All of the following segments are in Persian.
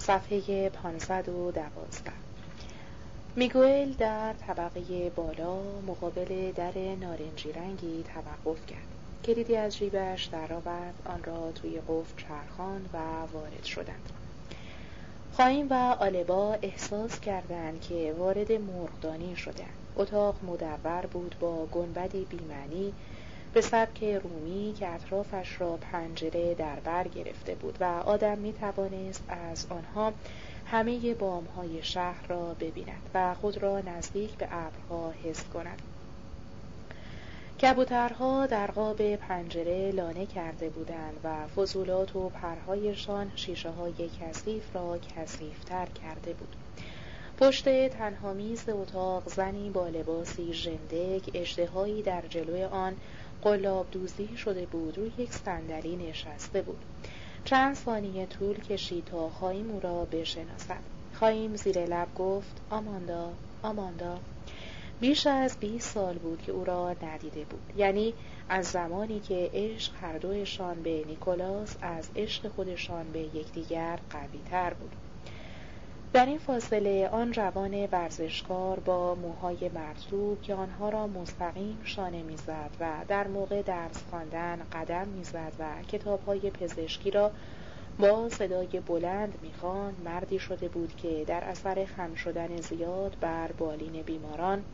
صفحه 512. میگوئل در طبقه بالا مقابل در نارنجی رنگی توقف کرد. کلیدی از جیبش درآورد، آن را توی قفل چرخاند و وارد شدند. خایم و آلبا احساس کردند که وارد مرغدانی شدند. اتاق مدور بود با گنبدی بی‌معنی به سبک رومی که اطرافش را پنجره در بر گرفته بود و آدم می توانست از آنها همه بام‌های شهر را ببیند و خود را نزدیک به ابرها حس کند. کبوترها در قاب پنجره لانه کرده بودند و فضولات و پرهایشان شیشه‌های کثیف را کثیف‌تر کرده بود. پشت تنها میز اتاق زنی با لباسی ژندگ، اژدهایی در جلوی آن قلاب دوزی شده بود، روی یک صندلی نشسته بود. چند ثانیه طول کشید تا خایم او را بشناسد. خایم زیر لب گفت آماندا، آماندا. بیش از 20 سال بود که او را ندیده بود، یعنی از زمانی که عشق هر دویشان به نیکولاس از عشق خودشان به یکدیگر قوی‌تر بود. در این فاصله آن جوان ورزشکار با موهای مرطوب که آنها را مستقیم شانه می‌زد و در موقع درس خواندن قدم می‌زد و کتاب‌های پزشکی را با صدای بلند می‌خواند، مردی شده بود که در اثر خم شدن زیاد بر بالین بیماران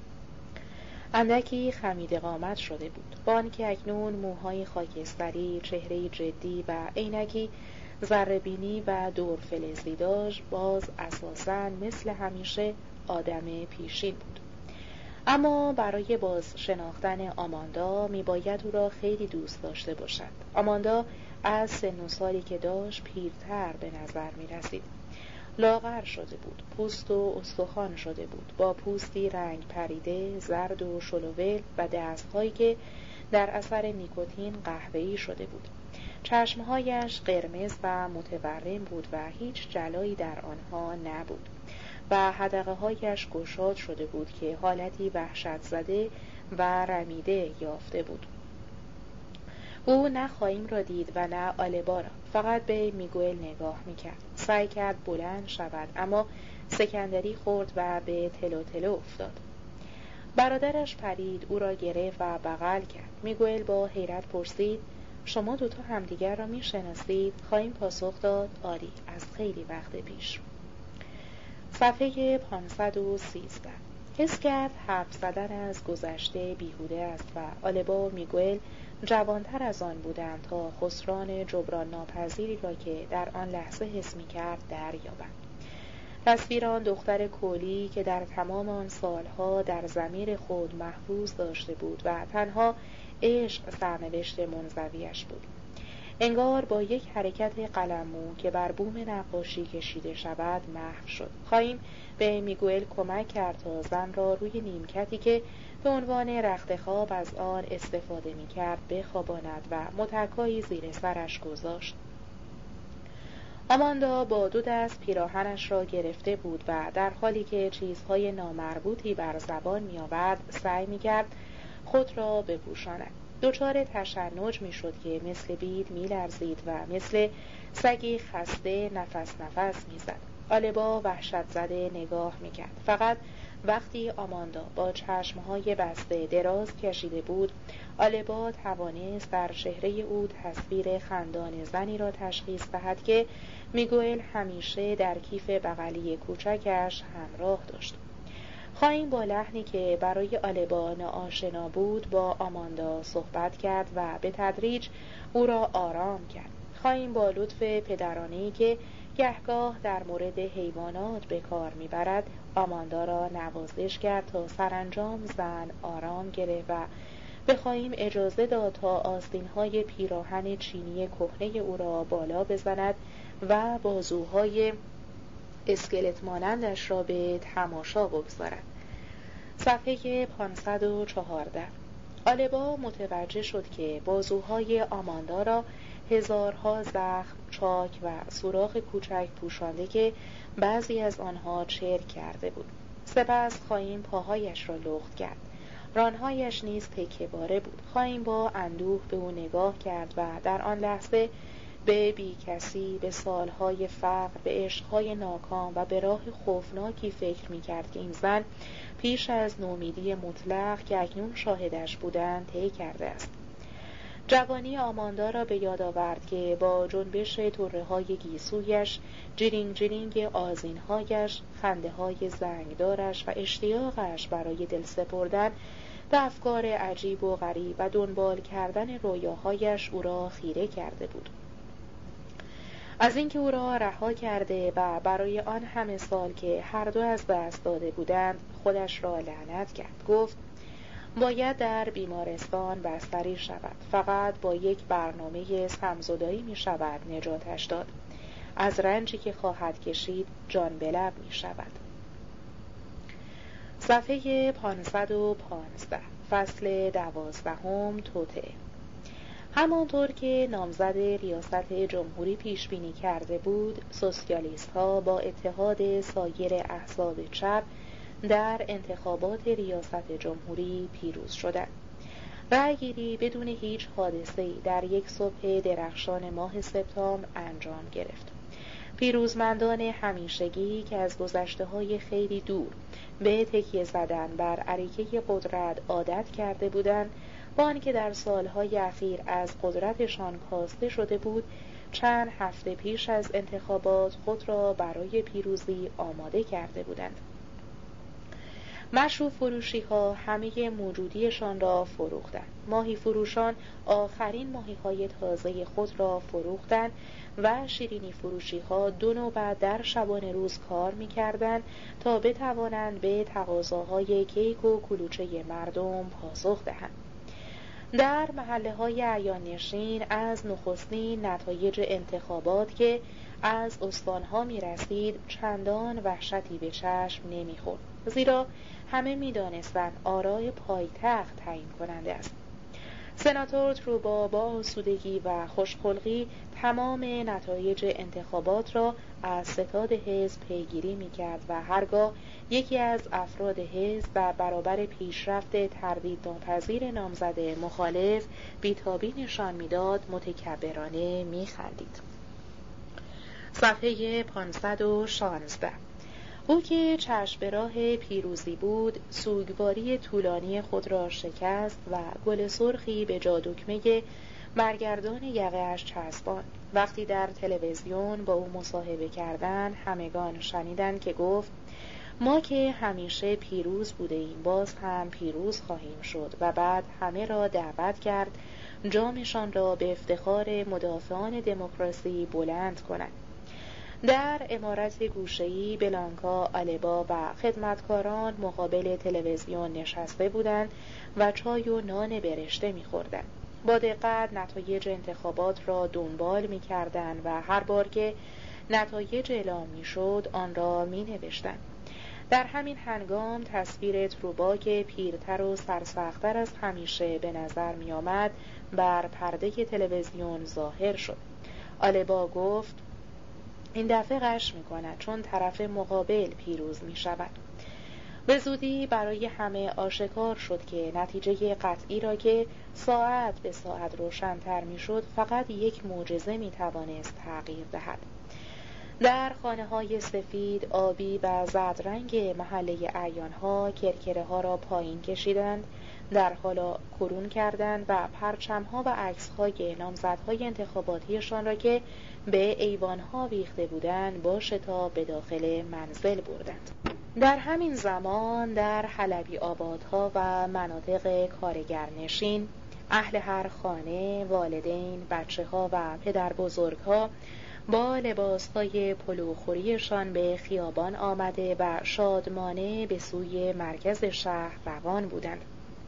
اندکی خمید قامت شده بود. با آنکه اکنون موهای خاکستری، چهره‌ای جدی و عینکی ذره‌بینی و دور فلزی داشت، باز اساساً مثل همیشه آدم پیشین بود. اما برای باز شناختن آماندا میباید او را خیلی دوست داشته باشد. آماندا از سن و سالی که داشت پیرتر به نظر میرسید. لاغر شده بود، پوست و استخوان شده بود، با پوستی رنگ پریده، زرد و شلوول و دستهایی که در اثر نیکوتین قهوه‌ای شده بود. چشمهایش قرمز و متورم بود و هیچ جلایی در آنها نبود و حدقه‌هایش گشاد شده بود که حالتی وحشت زده و رمیده یافته بود. او نه خایم را دید و نه آلبا را، فقط به میگوئل نگاه میکرد. سعی کرد بلند شود اما سکندری خورد و به تلو تلو افتاد. برادرش پرید، او را گرفت و بغل کرد. میگوئل با حیرت پرسید شما دوتا همدیگر را میشناسید؟ خایم پاسخ داد آری، از خیلی وقت پیش. صفحه 513. حس کرد حرف زدن از گذشته بیهوده است و آلبا و میگوئل جوانتر از آن بودند تا خسران جبران ناپذیری را که در آن لحظه حس می‌کرد دریابند. تصویر آن دختر کولی که در تمام آن سالها در ضمیر خود محفوظ داشته بود و تنها عشق سرنوشت منزویش بود. انگار با یک حرکت قلمو که بر بوم نقاشی کشیده شود محو شد. خایم به میگوئل کمک کرد تا زن را روی نیمکتی که به عنوان رخت خواب از آن استفاده می‌کرد بخواباند و متکایی زیر سرش گذاشت. آماندا با دو دست پیراهنش را گرفته بود و در حالی که چیزهای نامربوطی بر زبان می‌آورد سعی می‌کرد خود را بپوشاند. دچار تشنج می‌شد که مثل بید می‌لرزید و مثل سگی خسته نفس می‌زد. آلبا وحشت زده نگاه می‌کرد. فقط وقتی آماندا با چشمهای بسته دراز کشیده بود، آلبا توانست در چهره او تصویر خندان زنی را تشخیص دهد که میگوئل همیشه در کیف بغلی کوچکش همراه داشت. خایم با لحنی که برای آلبا ناآشنا بود با آماندا صحبت کرد و به تدریج او را آرام کرد. خایم با لطف پدرانه‌ای که گهگاه در مورد حیوانات به کار میبرد آماندا را نوازش کرد تا سرانجام زن آرام گرفت و به خایم اجازه داد تا آستین‌های پیراهن چینی کهنه او را بالا بزند و بازوهای اسکلت مانندش را به تماشا بگذارد. صفحه 514. آلبا متوجه شد که بازوهای آماندا را هزارها زخم، چاک و سوراخ کوچک پوشانده که بعضی از آنها چرک کرده بود. سپس خایم پاهایش را لخت کرد. رانهایش نیز تکه باره بود. خایم با اندوه به او نگاه کرد و در آن لحظه به بی کسی، به سالهای فقر، به عشقهای ناکام و به راه خوفناکی فکر می کرد که این زن پیش از نومیدی مطلق که اکنون شاهدش بودند طی کرده است. جوانی آماندا را به یاد آورد که با جنبش طره های گیسویش، جرینگ جرینگ آذینهایش، خنده های زنگدارش و اشتیاقش برای دل سپردن به افکار عجیب و غریب و دنبال کردن رویاهایش او را خیره کرده بود. از اینکه او را رها کرده و برای آن همه سال که هر دو از دست داده بودند خودش را لعنت کرد. گفت باید در بیمارستان بستری شود، فقط با یک برنامه سمزدایی می شود نجاتش داد. از رنجی که خواهد کشید جان به لب می شود. صفحه 515 فصل 12 توطئه. همانطور که نامزد ریاست جمهوری پیش بینی کرده بود، سوسیالیست ها با اتحاد سایر احزاب چپ در انتخابات ریاست جمهوری پیروز شدند. رأیگیری بدون هیچ حادثه‌ای در یک صبح درخشان ماه سپتامبر انجام گرفت. پیروزمندان همیشگی که از گذشته‌های خیلی دور به تکیه زدن بر اریکه قدرت عادت کرده بودند، با آنکه در سالهای اخیر از قدرتشان کاسته شده بود، چند هفته پیش از انتخابات خود را برای پیروزی آماده کرده بودند. مشروب فروشی ها همه موجودیشان را فروختند. ماهی فروشان آخرین ماهی های تازه خود را فروختند و شیرینی فروشی ها 2 نوبت در شبانه روز کار می کردند تا بتوانند به تقاضاهای کیک و کلوچه مردم پاسخ دهند. در محله های عیان نشین از نخستین نتایج انتخابات که از استانها می رسید چندان وحشتی به چشم نمی خورد، زیرا همه می دانستند آرای پایتخت تعیین کننده است. سناتور تروبا با آسودگی و خوشخلقی تمام نتایج انتخابات را از ستاد حزب پیگیری می کرد و هرگاه یکی از افراد حزب در برابر پیشرفت تردید ناپذیر نامزد مخالف بیتابی نشان میداد متکبرانه می خندید. صفحه 516 او که چشم به راه پیروزی بود، سوگواری طولانی خود را شکست و گل سرخی به جا دکمه برگردان یقه‌اش چسباند. وقتی در تلویزیون با او مصاحبه کردند، همگان شنیدند که گفت ما که همیشه پیروز بوده ایم باز هم پیروز خواهیم شد، و بعد همه را دعوت کرد جامشان را به افتخار مدافعان دموکراسی بلند کنند. در عمارت گوشه‌ای بلانکا، آلبا و خدمتکاران مقابل تلویزیون نشسته بودند و چای و نان برشته می‌خوردند. با دقت نتایج انتخابات را دنبال می‌کردند و هر بار که نتایج اعلام می‌شد آن را می‌نوشتند. در همین هنگام تصویر تروبا که پیرتر و سرسخت‌تر از همیشه به نظر می‌آمد بر پرده تلویزیون ظاهر شد. آلبا گفت این دفعه غش می‌کند چون طرف مقابل پیروز می‌شود. به زودی برای همه آشکار شد که نتیجه قطعی را که ساعت به ساعت روشن‌تر می‌شد فقط یک معجزه می‌توانست تغییر دهد. در خانه‌های سفید، آبی و زردرنگ محله اعیان‌ها کرکره‌ها را پایین کشیدند، در حالا کرون کردند و پرچم‌ها و عکس‌های نامزدهای انتخاباتیشان را که به ایوان‌ها ویخته بودند با شتاب به داخل منزل بردند. در همین زمان در حلبی آبادها و مناطق کارگرنشین اهل هر خانه، والدین، بچه‌ها و پدر بزرگ‌ها با لباس‌های پلوخوریشان به خیابان آمده و شادمانه به سوی مرکز شهر روان بودند.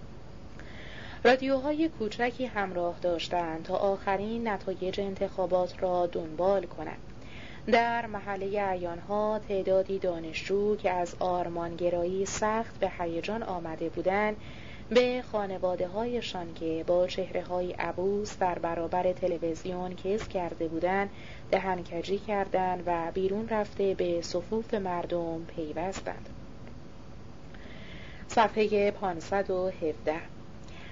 رادیوهای کوچکی همراه داشتند تا آخرین نتایج انتخابات را دنبال کنند. در محله اعیان‌ها تعدادی دانشجو که از آرمانگرایی سخت به هیجان آمده بودند به خانواده‌هایشان که با چهره‌های عبوس در برابر تلویزیون کز کرده بودند دهنکجی کردند و بیرون رفته به صفوف مردم پیوستند. صفحه 517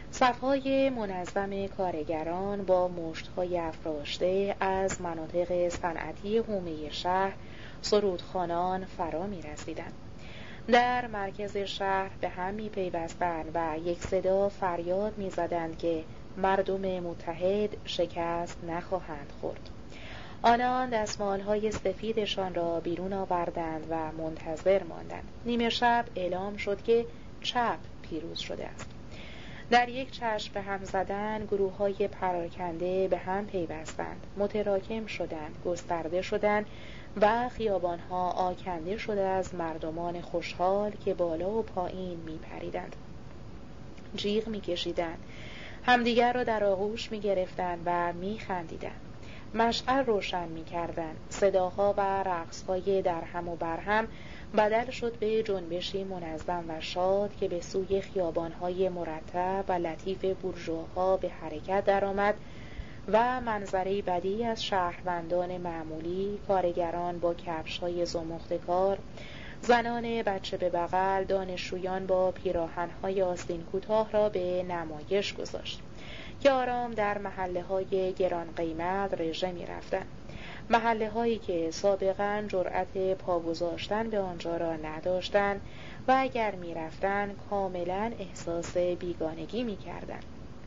صفهای منظم کارگران با مشت‌های افراشته از مناطق صنعتی حومه شهر سرودخوانان فرا می‌رسیدند. در مرکز شهر به هم می‌پیوستند و یک صدا فریاد می‌زدند که مردم متحد شکست نخواهند خورد. آنان دستمال‌های سفیدشان را بیرون آوردند و منتظر ماندند. نیمه شب اعلام شد که چپ پیروز شده است. در یک چشم به هم زدن گروه‌های پراکنده به هم پیوستند، متراکم شدند، گسترده شدند و خیابان‌ها آکنده شده از مردمان خوشحال که بالا و پایین می‌پریدند، جیغ می‌کشیدند، همدیگر را در آغوش می‌گرفتند و می‌خندیدند. مشعل روشن می‌کردند. صداها و رقص‌های درهم و برهم بدل شد به جنبشی منظم و شاد که به سوی خیابان‌های مرتب و لطیف بورژواها به حرکت درآمد و منظری بدیع از شهروندان معمولی، کارگران با کفش‌های زمخت کار، زنان بچه به بغل، دانشجویان با پیراهن‌های آستین کوتاه را به نمایش گذاشت که آرام در محله‌های گران قیمت رژه می‌رفتند، محله‌هایی که سابقاً جرأت پا گذاشتن به آنجا را نداشتند و اگر می‌رفتند کاملاً احساس بیگانگی می‌کردند.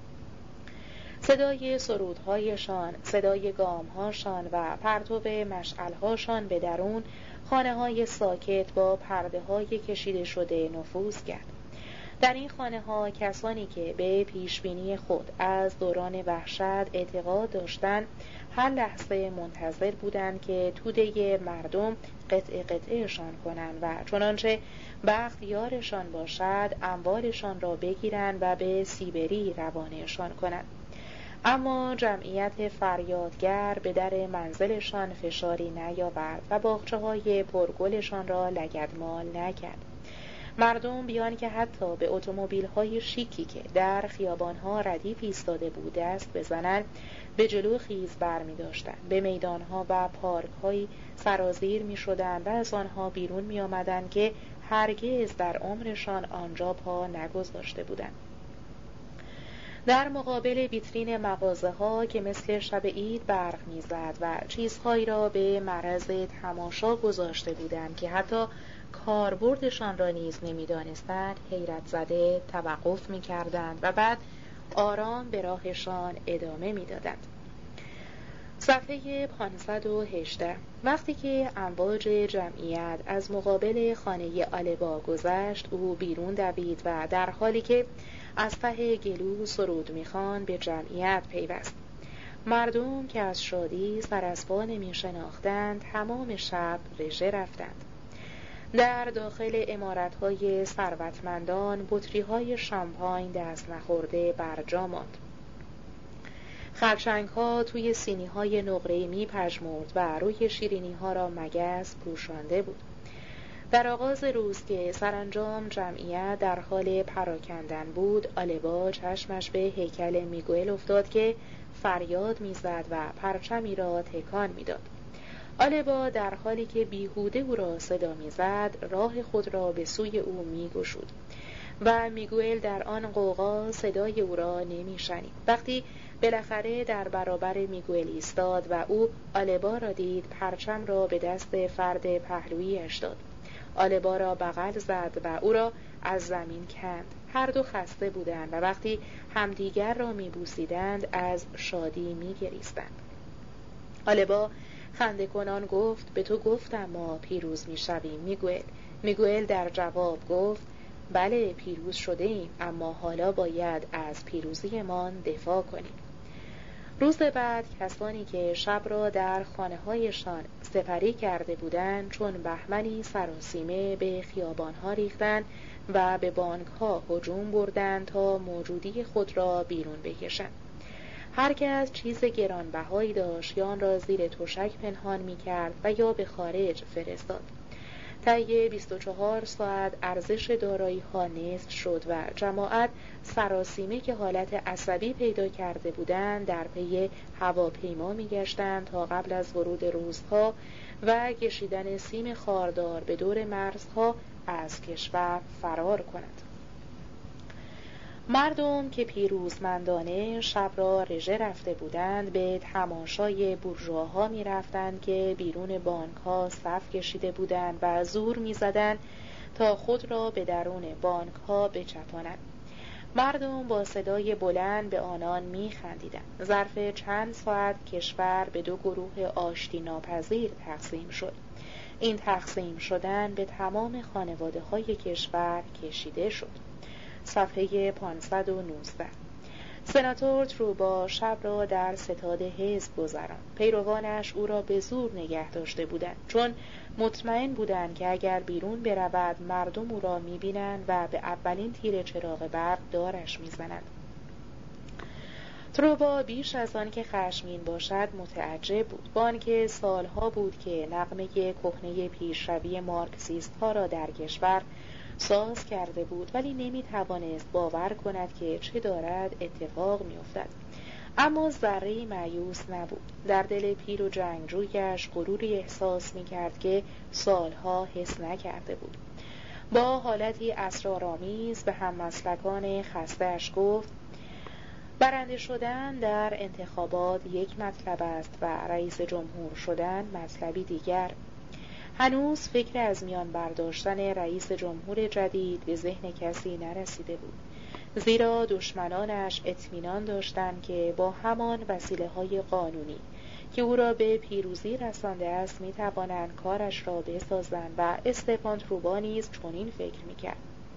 صدای سرودهایشان، صدای گام‌هاشان و پرتو مشعل‌هاشان به درون خانه‌های ساکت با پرده‌های کشیده شده نفوذ کرد. در این خانه‌ها کسانی که به پیشبینی خود از دوران وحشت اعتقاد داشتند هر لحظه منتظر بودند که توده مردم قطعه قطعهشان کنند و چنانچه بخت یارشان باشد اموالشان را بگیرند و به سیبری روانهشان کنند. اما جمعیت فریادگر به در منزلشان فشاری نیاورد و باغچه‌های پرگلشان را لگدمال نکرد. مردم بیان که حتی به اتومبیل‌های شیکی که در خیابان‌ها ردیف ایستاده بود دست بزنند به جلو خیز برمی‌داشتند، به میدان‌ها و پارک‌های سرازیر می‌شدند و از آنها بیرون می‌آمدند که هرگز در عمرشان آنجا پا نگذاشته بودند. در مقابل ویترین مغازه‌ها که مثل شب عید برق می‌زد و چیزهایی را به معرض تماشا گذاشته بودند که حتی کاربردشان را نیز نمی‌دانستند، حیرت زده توقف می‌کردند و بعد آرام به راهشان ادامه می‌دادند. صفحه 518. وقتی که امواج جمعیت از مقابل خانه آلبا گذشت او بیرون دوید و در حالی که از ته گلو سرود می‌خواند به جمعیت پیوست. مردم که از شادی سر از پا نمی‌شناختند تمام شب رژه رفتند. در داخل عمارت‌های ثروتمندان بطری‌های شامپاین دست نخورده برجا ماند. خرچنگ‌ها توی سینی‌های نقره‌ای می‌پژمرد و روی شیرینی‌ها را مگس پوشانده بود. در آغاز روز که سرانجام جمعیت در حال پراکندن بود، آلبا چشمش به هیکل میگوئل افتاد که فریاد میزد و پرچمی را تکان میداد. آلبا در حالی که بیهوده او را صدا میزد راه خود را به سوی او میگشود و میگوئل در آن غوغا صدای او را نمیشنید. وقتی بالاخره در برابر میگوئل ایستاد و او آلبا را دید، پرچم را به دست فرد پهلویش داد، آلبا را بغل زد و او را از زمین کند. هر دو خسته بودند و وقتی همدیگر را میبوسیدند از شادی میگریستند. آلبا خنده کنان گفت: به تو گفتم ما پیروز میشویم میگوئل. میگوئل در جواب گفت: بله پیروز شده ایم، اما حالا باید از پیروزیمان دفاع کنیم. روز بعد کسانی که شب را در خانه‌هایشان سپری کرده بودند چون بهمنی سراسیمه به خیابان‌ها ریختند و به بانک‌ها هجوم بردند تا موجودی خود را بیرون بکشند. هر کس چیز گرانبهایی داشت یا آن را زیر تشک پنهان می‌کرد و یا به خارج فرستاد. طی 24 ساعت ارزش دارایی‌ها نصف شد و جماعت سراسیمه که حالت عصبی پیدا کرده بودند در پی هواپیما می‌گشتند تا قبل از ورود روزها و کشیدن سیم خاردار به دور مرزها از کشور فرار کنند. مردم که پیروزمندانه شب را رژه رفته بودند به تماشای بورژواها می رفتند که بیرون بانک ها صف کشیده بودند و زور می زدند تا خود را به درون بانک ها بچپانند. مردم با صدای بلند به آنان می خندیدند. ظرف چند ساعت کشور به دو گروه آشتی ناپذیر تقسیم شد. این تقسیم شدن به تمام خانواده های کشور کشیده شد. صفحه 519. سناتور تروبا شب را در ستاد حزب گذراند. پیروانش او را به زور نگه داشته بودند، چون مطمئن بودند که اگر بیرون برود مردم او را می‌بینند و به اولین تیر چراغ برق دارش می‌زنند. تروبا بیش از آن که خشمگین باشد متعجب بود، با آنکه سالها بود که نغمه کهنه پیشروی مارکسیست‌ها را در کشور ساز کرده بود، ولی نمی‌توانست باور کند که چه دارد اتفاق می‌افتد. اما ذره‌ای مایوس نبود. در دل پیر و جنگجویش غروری احساس می‌کرد که سالها حس نکرده بود. با حالتی اسرارآمیز به هممسلکان خسته‌اش گفت: برنده شدن در انتخابات یک مطلب است و رئیس جمهور شدن مطلبی دیگر. هنوز فکر از میان برداشتن رئیس جمهور جدید به ذهن کسی نرسیده بود، زیرا دشمنانش اطمینان داشتند که با همان وسیله‌های قانونی که او را به پیروزی رسانده است می‌توانند کارش را بسازند و استفان تروبا نیز چنین فکر می‌کرد.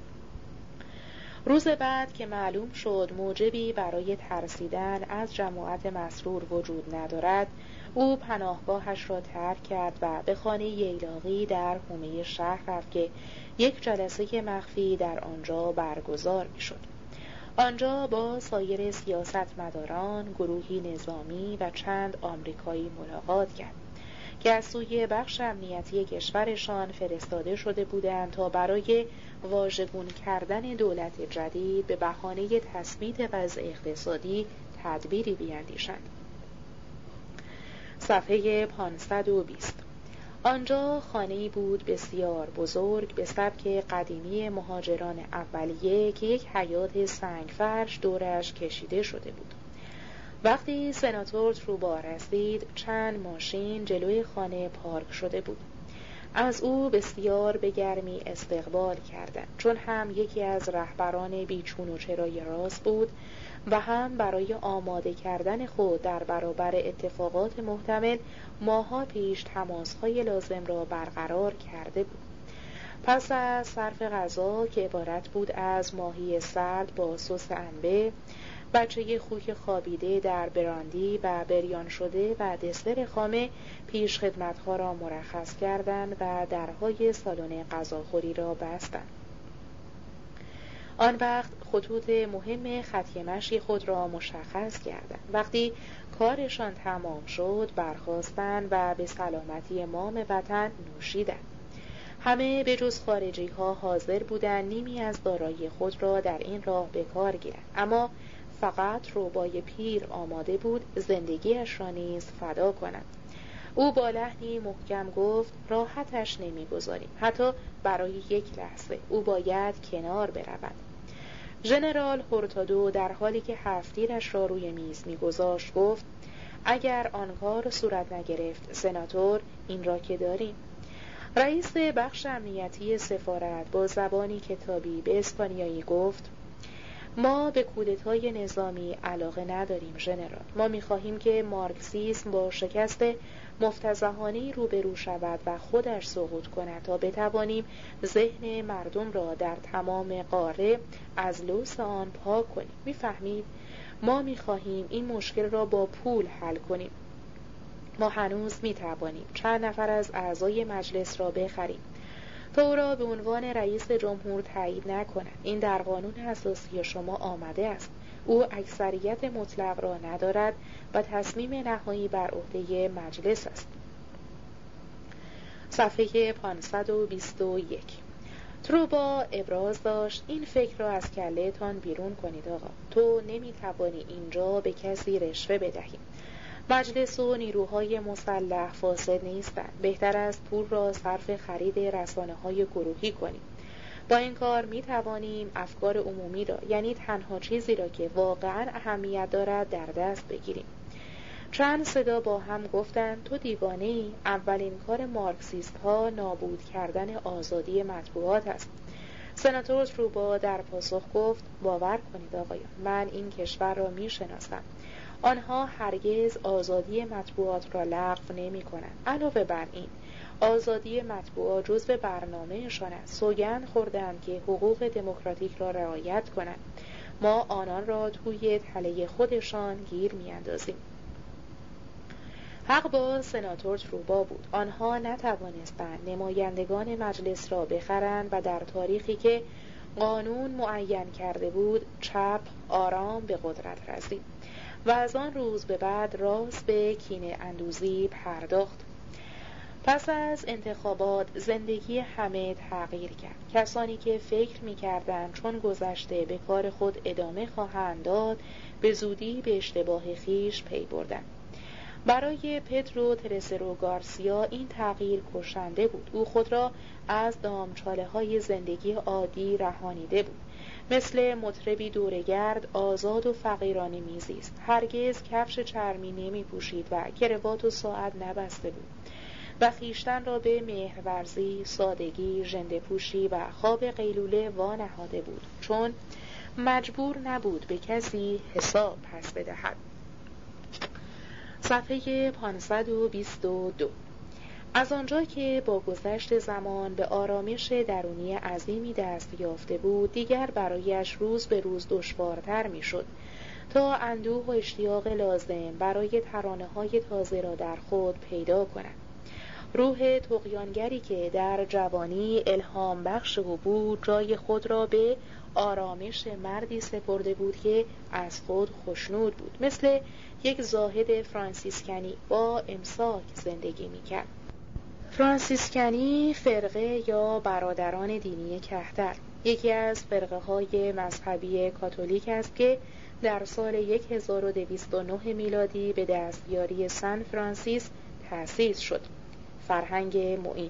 روز بعد که معلوم شد موجبی برای ترسیدن از جماعت مسرور وجود ندارد، او پناهگاهش را ترک کرد و به خانه ییلاقی در حومه شهر رفت که یک جلسه مخفی در آنجا برگزار می‌شد. آنجا با سایر سیاستمداران، گروهی نظامی و چند آمریکایی ملاقات کرد که از سوی بخش امنیتی کشورشان فرستاده شده بودند تا برای واژگون کردن دولت جدید به بهانه تثبیت وضع اقتصادی تدبیری بیندیشند. صفحه 520. آنجا خانه‌ای بود بسیار بزرگ به سبک قدیمی مهاجران اولیه که یک حیاط سنگفرش دورش کشیده شده بود. وقتی سناتور تروبا رسید، چند ماشین جلوی خانه پارک شده بود. از او بسیار به گرمی استقبال کردند، چون هم یکی از رهبران بیچون و چرای راست بود و هم برای آماده کردن خود در برابر اتفاقات محتمل ماه‌ها پیش تماس‌های لازم را برقرار کرده بود. پس از صرف غذا که عبارت بود از ماهی سرد با سس انبه، بچه خوک خوابیده در براندی و بریان شده و دسر خامه، پیش خدمتها را مرخص کردند و درهای سالن غذاخوری را بستند. آن وقت خطوط مهم خط مشی خود را مشخص کردند. وقتی کارشان تمام شد برخاستند و به سلامتی مام وطن نوشیدند. همه به جز خارجی ها حاضر بودند نیمی از دارایی خود را در این راه به کار گیرند، اما فقط روبای پیر آماده بود زندگیش را نیز فدا کند. او با لحنی محکم گفت: راحتش نمیگذاریم، حتی برای یک لحظه. او باید کنار برود. ژنرال هورتادو در حالی که هفت‌تیرش را روی میز میگذاشت گفت: اگر آن کار صورت نگرفت سناتور، این را که داریم. رئیس بخش امنیتی سفارت با زبانی کتابی به اسپانیایی گفت: ما به کودتای نظامی علاقه نداریم ژنرال. ما می‌خواهیم که مارکسیسم با شکست مفتضحانه‌ای روبرو شود و خودش سقوط کند تا بتوانیم ذهن مردم را در تمام قاره از لوث آن پاک کنیم. می‌فهمید؟ ما می‌خواهیم این مشکل را با پول حل کنیم. ما هنوز می‌توانیم چند نفر از اعضای مجلس را بخریم تا او را به عنوان رئیس جمهور تایید نکنند. این در قانون اساسی شما آمده است. او اکثریت مطلق را ندارد و تصمیم نهایی بر عهده مجلس است. صفحه 521. تروبا ابراز داشت: این فکر را از کله‌تان بیرون کنید آقا. تو نمیتوانی اینجا به کسی رشوه بدهی. مجلس و نیروهای مسلح فاسد نیستند. بهتر است پول را صرف خرید رسانه‌های گروهی کنیم. با این کار می توانیم افکار عمومی را، یعنی تنها چیزی را که واقعا اهمیت دارد، در دست بگیریم. چند صدا با هم گفتند تو دیوانه‌ای، اولین کار مارکسیست ها نابود کردن آزادی مطبوعات است. سناتور تروبا در پاسخ گفت باور کنید آقایان، من این کشور را می شناسم. آنها هرگز آزادی مطبوعات را لغو نمی کنند. علاوه بر این آزادی مطبوعات جزو برنامه‌شان است. سوگند خوردند که حقوق دموکراتیک را رعایت کنند. ما آنان را توی تله خودشان گیر می‌اندازیم. حق با سناتور تروبا بود. آنها نتوانستند نمایندگان مجلس را بخرند و در تاریخی که قانون معین کرده بود چپ آرام به قدرت رسید و از آن روز به بعد راست به کینه اندوزی پرداخت. پس از انتخابات زندگی همه تغییر کرد. کسانی که فکر می‌کردند چون گذشته به کار خود ادامه خواهند داد، به زودی به اشتباه خیش پی بردند. برای پدرو ترسرو گارسیا این تغییر کشنده بود. او خود را از دامچاله‌های زندگی عادی رهانیده بود. مثل مطربی دورگرد آزاد و فقیرانه میزیست. هرگز کفش چرمی نمی پوشید و کراوات و ساعت نبسته بود و خویشتن را به مهرورزی، سادگی، ژنده پوشی و خواب قیلوله وانهاده بود، چون مجبور نبود به کسی حساب پس بدهد. صفحه 522. از آنجا که با گذشت زمان به آرامش درونی عظیمی دست یافته بود، دیگر برایش روز به روز دشوارتر میشد تا اندوه و اشتیاق لازم برای ترانه‌های تازه را در خود پیدا کند. روح طغیانگری که در جوانی الهام بخش او بود، جای خود را به آرامش مردی سپرده بود که از خود خوشنود بود، مثل یک زاهد فرانسیسکنی با امساک زندگی می‌کرد. فرانسیسکنی فرقه یا برادران دینی کهتر، یکی از فرقه های مذهبی کاتولیک است که در سال 1209 میلادی به دستیاری سن فرانسیس تأسیس شد. فرهنگ معین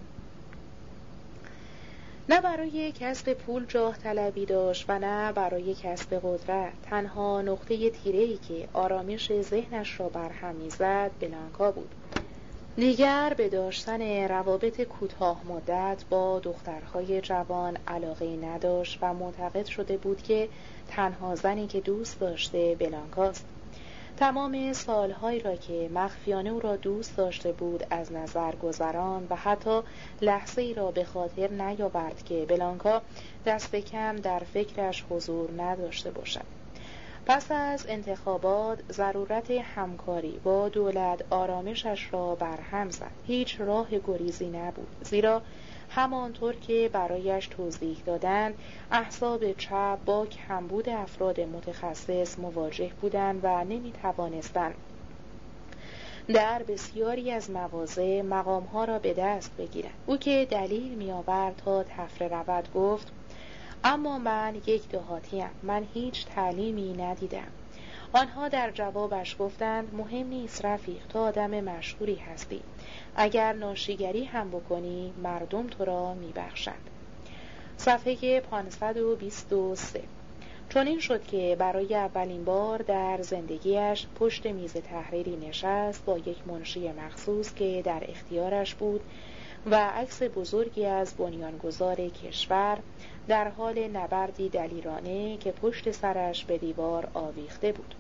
نه برای کسب پول جاه طلبی داشت و نه برای کسب قدرت. تنها نقطه تیره‌ای که آرامش ذهنش را برهم می‌زد بلانکا بود. دیگر به داشتن روابط کوتاه مدت با دخترهای جوان علاقه نداشت و معتقد شده بود که تنها زنی که دوست داشته بلانکاست. تمام سالهایی را که مخفیانه او را دوست داشته بود از نظر گذران و حتی لحظه ای را به خاطر نیاورد که بلانکا دست کم در فکرش حضور نداشته باشد. پس از انتخابات ضرورت همکاری با دولت آرامشش را برهم زد. هیچ راه گریزی نبود، زیرا همانطور که برایش توضیح دادند احزاب چپ با کمبود افراد متخصص مواجه بودند و نمی‌توانستند در بسیاری از مواضع مقام‌ها را به دست بگیرند. او که دلیل می‌آورد تا تفره رود گفت اما من یک دهاتیم، من هیچ تعلیمی ندیدم. آنها در جوابش گفتند مهم نیست رفیق، تو آدم مشهوری هستی، اگر ناشیگری هم بکنی مردم تو را میبخشند. صفحه 523. چون این شد که برای اولین بار در زندگیش پشت میز تحریری نشست با یک منشی مخصوص که در اختیارش بود و عکس بزرگی از بنیانگذار کشور در حال نبردی دلیرانه که پشت سرش به دیوار آویخته بود.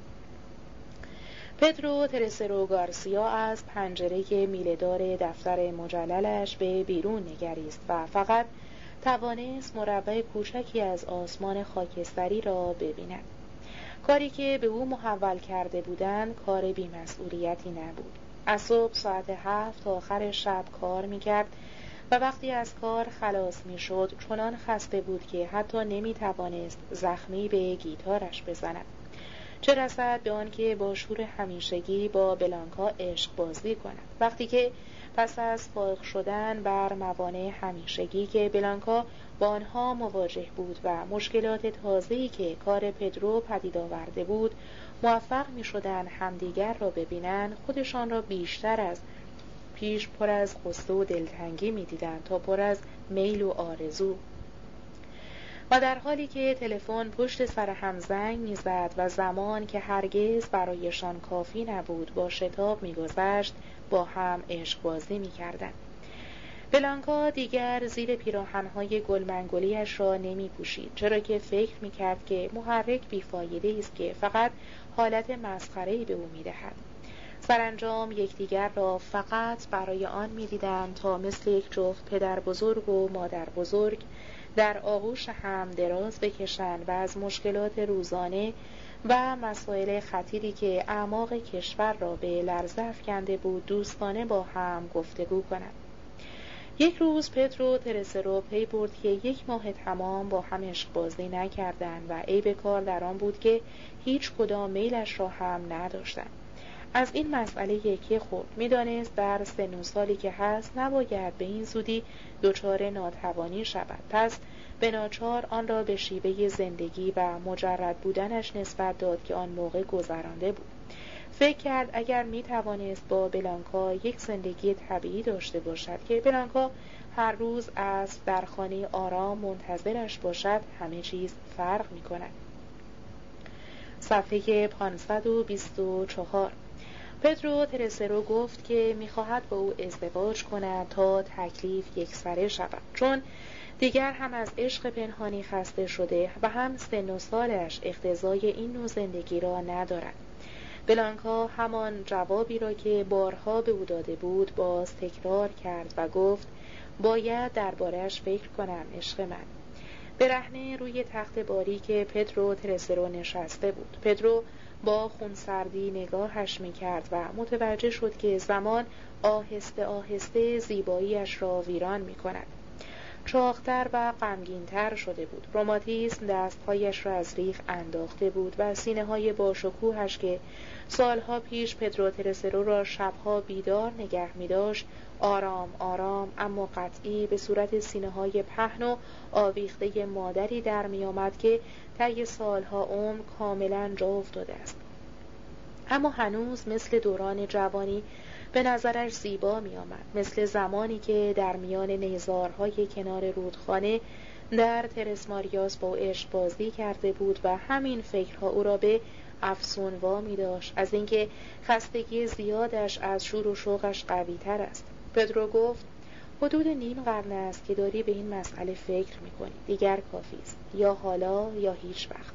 پدرو ترسرو گارسیا از پنجره میله‌دار دفتر مجللش به بیرون نگریست و فقط توانست مربع کوچکی از آسمان خاکستری را ببیند. کاری که به او محول کرده بودند کار بی‌مسئولیتی نبود. از صبح ساعت 7 تا آخر شب کار می‌کرد و وقتی از کار خلاص می‌شد چنان خسته بود که حتی نمی‌توانست زخمی به گیتارش بزند، چه رسد به آنکه با شور همیشگی با بلانکا عشق بازی کند. وقتی که پس از فارغ شدن بر موانع همیشگی که بلانکا با آنها مواجه بود و مشکلات تازه‌ای که کار پدرو پدید آورده بود موفق می‌شدند همدیگر را ببینند، خودشان را بیشتر از پیش پر از غصه و دلتنگی می‌دیدند تا پر از میل و آرزو. و در حالی که تلفن پشت سر هم زنگ میزد و زمان که هرگز برایشان کافی نبود با شتاب میگذشت، با هم عشقبازی میکردند. بلانکا دیگر زیر پیراهن‌های گلمنگولی‌اش را نمی‌پوشید، چرا که فکر می‌کرد که محرک بیفایده است که فقط حالت مسخره‌ای به او می‌دهد. سرانجام یکدیگر را فقط برای آن می‌دیدند تا مثل یک جفت پدر بزرگ و مادر بزرگ در آغوش هم دراز بکشند و از مشکلات روزانه و مسائل خطیری که اعماق کشور را به لرزه افکنده بود دوستانه با هم گفتگو کنند. یک روز پدرو ترسرو پی برد که 1 ماه تمام با هم عشقبازی نکردند و عیب کار در آن بود که هیچ کدام میلش را هم نداشتند. از این مسئله یکی خورد. میدانست در سن و سالی که هست نباید به این زودی دچار ناتوانی شود، پس به ناچار آن را به شیوه زندگی و مجرد بودنش نسبت داد که آن موقع گذرانده بود. فکر کرد اگر می توانست با بلانکا یک زندگی طبیعی داشته باشد که بلانکا هر روز از در خانه آرام منتظرش باشد، همه چیز فرق می کند. صفحه 524. پدرو ترسرو گفت که می‌خواهد با او ازدواج کند تا تکلیف یکسره شود، چون دیگر هم از عشق پنهانی خسته شده و هم سن و سالش اقتضای این نوع زندگی را ندارد. بلانکا همان جوابی را که بارها به او داده بود باز تکرار کرد و گفت باید درباره‌اش فکر کنم عشق من. برهنه روی تخت باریک پدرو ترسرو نشسته بود. پدرو با خونسردی نگاهش می‌کرد و متوجه شد که زمان آهسته آهسته زیباییش را ویران می‌کند. چاق‌تر و غمگین‌تر شده بود. روماتیسم دست‌هایش را از ریخ انداخته بود و سینه‌های باشکوهش که سالها پیش پدرو ترسرو را شبها بیدار نگه می‌داشت، آرام آرام اما قطعی به صورت سینه‌های پهن و آویخته مادری در می‌آمد که طی سالها عمر کاملاً جا افتاده است. اما هنوز مثل دوران جوانی به نظرش زیبا می آمد، مثل زمانی که در میان نیزارهای کنار رودخانه در ترس ماریاس با عشق بازی کرده بود و همین فکرها او را به افسون وامی داشت از اینکه خستگی زیادش از شور و شوقش قوی تر است. پدرو گفت حدود نیم قرن است که داری به این مسئله فکر می کنی. دیگر کافی است، یا حالا یا هیچ وقت.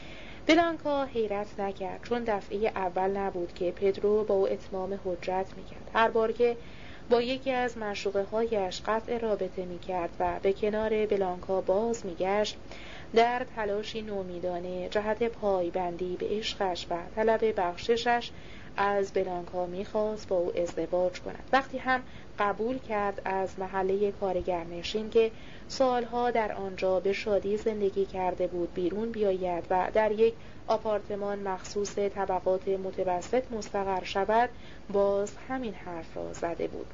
بلانکا حیرت نکرد، چون دفعه اول نبود که پدرو با او اتمام حجت میکرد. هر بار که با یکی از معشوقه هایش قطع رابطه میکرد و به کنار بلانکا باز میگشت، در تلاشی نومیدانه جهت پایبندی به عشقش و طلب بخششش از بلانکا میخواست با او ازدواج کند. وقتی هم قبول کرد از محله کارگرنشین که سالها در آنجا به شادی زندگی کرده بود بیرون بیاید و در یک آپارتمان مخصوص طبقات متوسط مستقر شود، باز همین حرف را زده بود: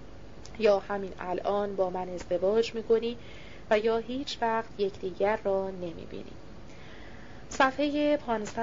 یا همین الان با من ازدواج میکنی و یا هیچ وقت یکدیگر را نمیبینی. صفحه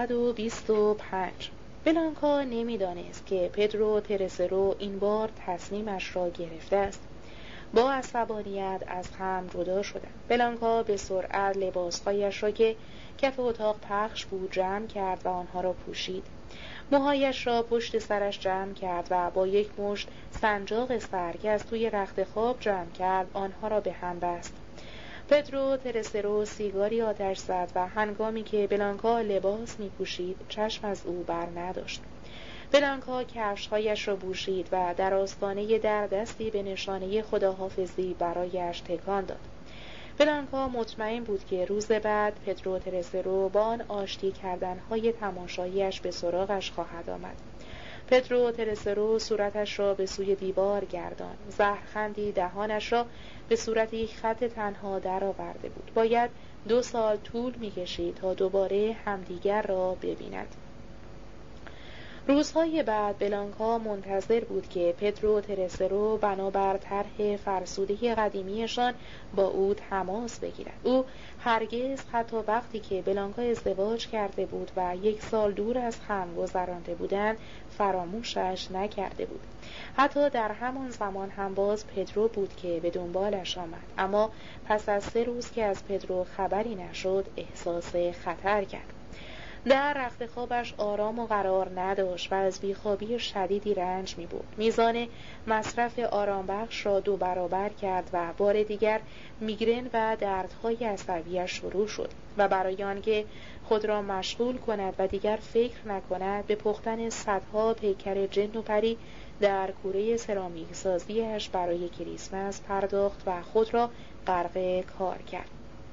525. بلانکا نمیدانست که پدرو ترسرو این بار تصمیمش را گرفته است. با عصبانیت از هم جدا شدند. بلانکا به سرعت لباسهایش را که کف اتاق پخش بود جمع کرد و آنها را پوشید. موهایش را پشت سرش جمع کرد و با یک مشت سنجاق سر که از توی رخت خواب جمع کرد آنها را به هم بست. پدرو ترسرو سیگاری آتش زد و هنگامی که بلانکا لباس می پوشید چشم از او بر نداشت. بلانکا کفش‌هایش را پوشید و در آستانه در دستی به نشانه خداحافظی برایش تکان داد. بلانکا مطمئن بود که روز بعد پدرو ترسرو با آن آشتی کردن‌های تماشایی‌اش به سراغش خواهد آمد. پدرو ترسرو صورتش را به سوی دیوار گردان، زهرخندی دهانش را به صورت یک خط تنها در آورده بود. باید 2 سال طول می‌کشید تا دوباره همدیگر را ببیند. روزهای بعد بلانکا منتظر بود که پدرو ترسرو بنابر طرح فرسوده قدیمیشان با او تماس بگیرد. او هرگز حتی وقتی که بلانکا ازدواج کرده بود و 1 سال دور از هم گذرانده بودند فراموشش نکرده بود. حتی در همان زمان هم باز پدرو بود که به دنبالش آمد، اما پس از 3 روز که از پدرو خبری نشد احساس خطر کرد. در رخت خوابش آرام و قرار نداشت و از بیخوابی شدیدی رنج می‌برد. میزان مصرف آرامبخش را 2 برابر کرد و بار دیگر میگرن و دردهای عصبیش شروع شد و برای آنکه خود را مشغول کند و دیگر فکر نکند به پختن صدها پیکر جن و پری در کوره سرامیک سازیش برای کریسمس پرداخت و خود را غرق کار کرد.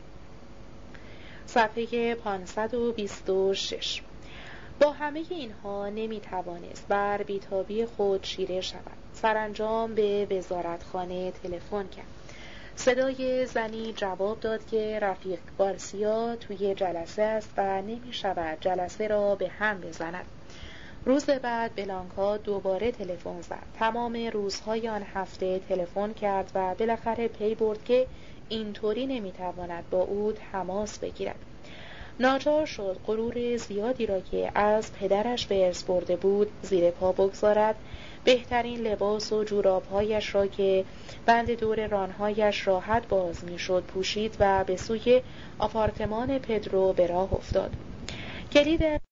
صفحه 526. با همه اینها نمیتوانست بر بیتابی خود چیره شود. سرانجام به وزارتخانه تلفن کرد. صدای زنی جواب داد که رفیق گارسیا توی جلسه است و نمی شود جلسه را به هم بزند. روز بعد بلانکا دوباره تلفن زد. تمام روزهای آن هفته تلفن کرد و بالاخره پی برد که اینطوری نمیتواند با او تماس بگیرد. ناچار شد غرور زیادی را که از پدرش به ارث برده بود زیر پا بگذارد، بهترین لباس و جورابهایش را که بند دور رانهایش راحت باز میشد پوشید و به سوی آپارتمان پدرو به راه افتاد. کلید